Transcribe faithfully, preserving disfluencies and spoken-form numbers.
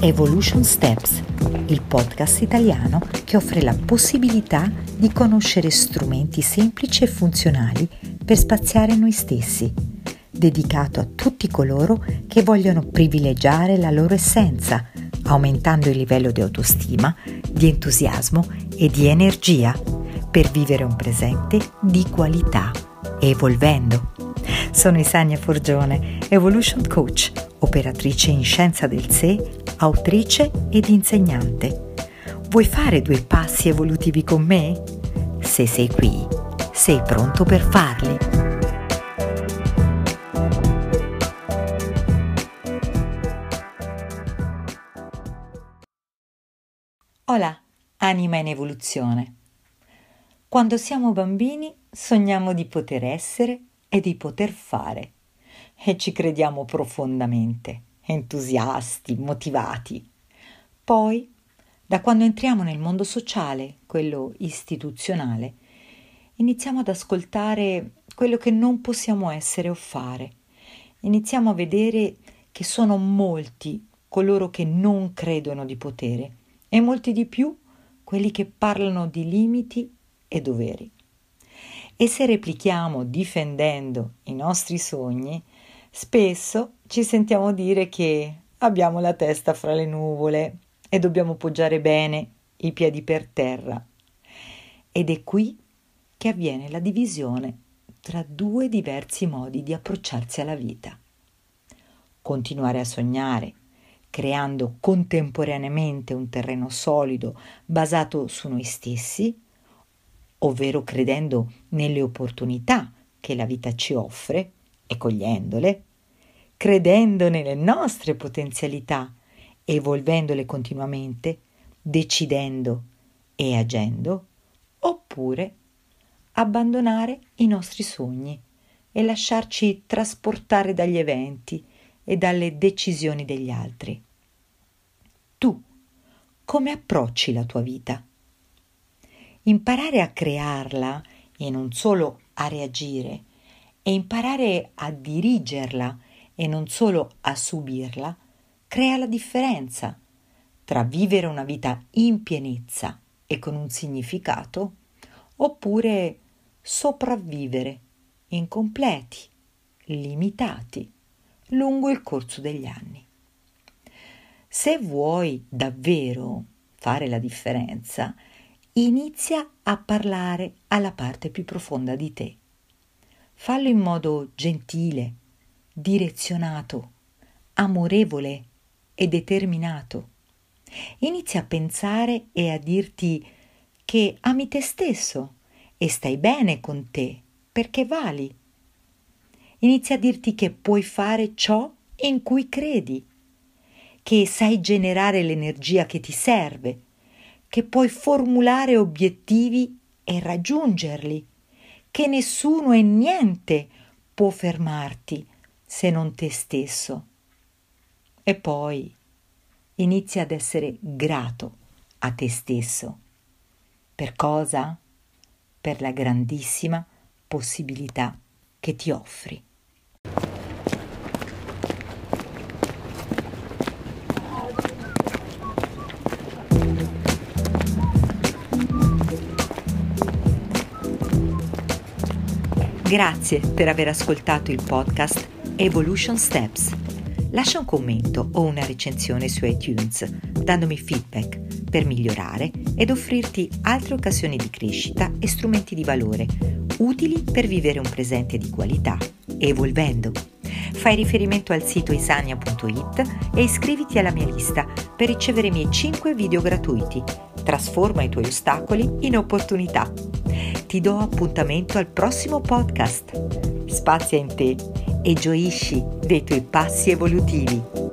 Evolution Steps, il podcast italiano che offre la possibilità di conoscere strumenti semplici e funzionali per spaziare noi stessi, dedicato a tutti coloro che vogliono privilegiare la loro essenza, aumentando il livello di autostima, di entusiasmo e di energia per vivere un presente di qualità, evolvendo. Sono Isania Forgione, Evolution Coach, operatrice in scienza del sé, autrice ed insegnante. Vuoi fare due passi evolutivi con me? Se sei qui, sei pronto per farli. Hola, anima in evoluzione. Quando siamo bambini sogniamo di poter essere e di poter fare e ci crediamo profondamente, entusiasti, motivati. Poi, da quando entriamo nel mondo sociale, quello istituzionale, iniziamo ad ascoltare quello che non possiamo essere o fare. Iniziamo a vedere che sono molti coloro che non credono di potere e molti di più quelli che parlano di limiti e doveri. E se replichiamo difendendo i nostri sogni, spesso ci sentiamo dire che abbiamo la testa fra le nuvole e dobbiamo poggiare bene i piedi per terra. Ed è qui che avviene la divisione tra due diversi modi di approcciarsi alla vita. Continuare a sognare, creando contemporaneamente un terreno solido basato su noi stessi, ovvero credendo nelle opportunità che la vita ci offre e cogliendole, credendo nelle nostre potenzialità, evolvendole continuamente, decidendo e agendo, oppure abbandonare i nostri sogni e lasciarci trasportare dagli eventi e dalle decisioni degli altri. Tu, come approcci la tua vita? Imparare a crearla e non solo a reagire, e imparare a dirigerla e non solo a subirla, crea la differenza tra vivere una vita in pienezza e con un significato, oppure sopravvivere incompleti, limitati, lungo il corso degli anni. Se vuoi davvero fare la differenza, inizia a parlare alla parte più profonda di te. Fallo in modo gentile, direzionato, amorevole e determinato. Inizia a pensare e a dirti che ami te stesso e stai bene con te perché vali. Inizia a dirti che puoi fare ciò in cui credi, che sai generare l'energia che ti serve, che puoi formulare obiettivi e raggiungerli, che nessuno e niente può fermarti se non te stesso. E poi inizia ad essere grato a te stesso. Per cosa? Per la grandissima possibilità che ti offri. Grazie per aver ascoltato il podcast Evolution Steps. Lascia un commento o una recensione su iTunes, dandomi feedback per migliorare ed offrirti altre occasioni di crescita e strumenti di valore, utili per vivere un presente di qualità, evolvendo. Fai riferimento al sito isania punto it e iscriviti alla mia lista per ricevere i miei cinque video gratuiti. Trasforma i tuoi ostacoli in opportunità. Ti do appuntamento al prossimo podcast. Spazia in te e gioisci dei tuoi passi evolutivi.